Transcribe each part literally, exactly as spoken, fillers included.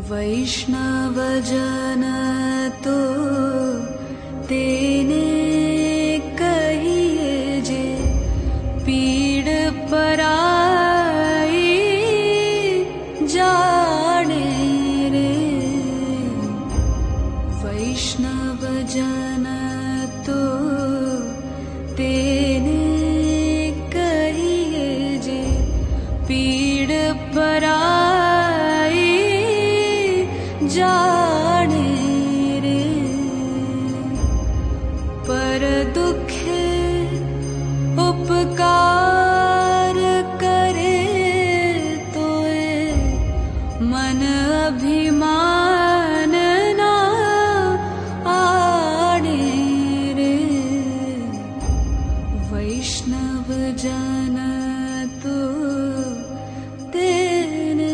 वैष्णव जन तो तेने कहिए जे पीड़ पराई जाने रे। वैष्णव जन तो तेने कहिए जे पीड़ पराई जाने रे। पर दुखे उपकार करे तोए मन अभिमान ना आने रे। वैष्णव जन तो तेने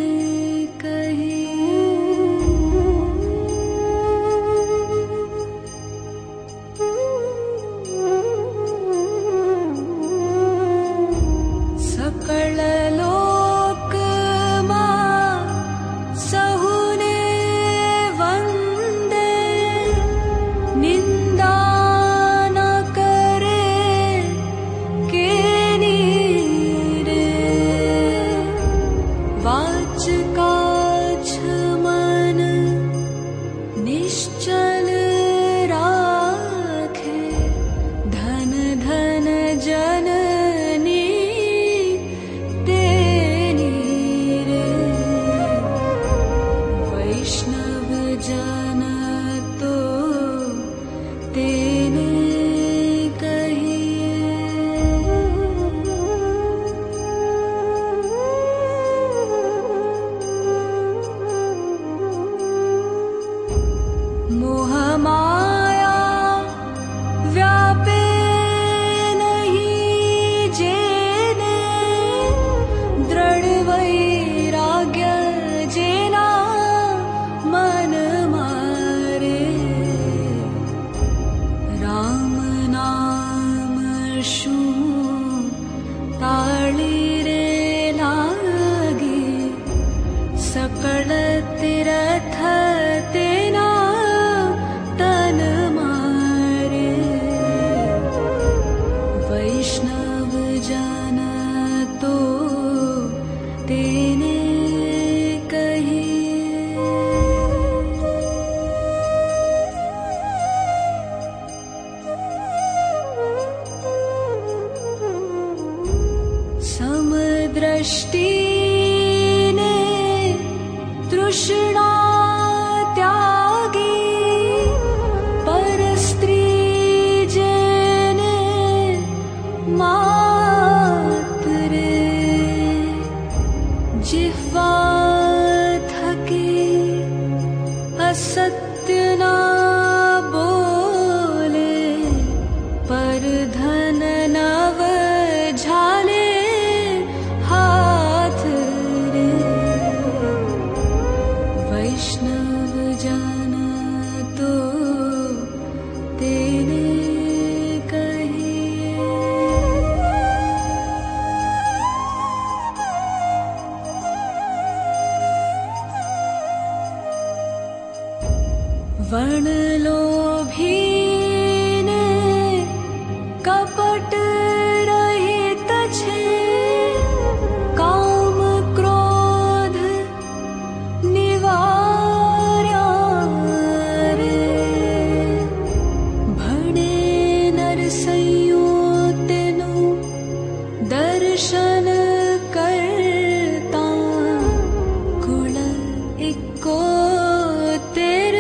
सकल लोक मां सहुने वंदे निंदा न करे के नीरे। वाच काछ मन निश्चल राखे धन धन जननी वैष्णव जन तो तेने कहिए। मोह माया व्यापे नहीं जेने दृढ़ वैराग्य जेना मन मारे। राम नाम शू ताली रे लागे सकल तीरथ तेना तन मारे। वैष्णव जन तो तेने समदृष्टि ने तृष्णा त्यागी पर स्त्री जेने मात रे। जिह्वा थकी असत्य ना बोले पर धन नव झाले हाथ रे। वैष्णव जन तो तेने कहिए। वण लोभी ने कपट रहित छे काम क्रोध निवार्या रे। भणे नरसैयो तेनु दर्शन करता कुल इको तेरे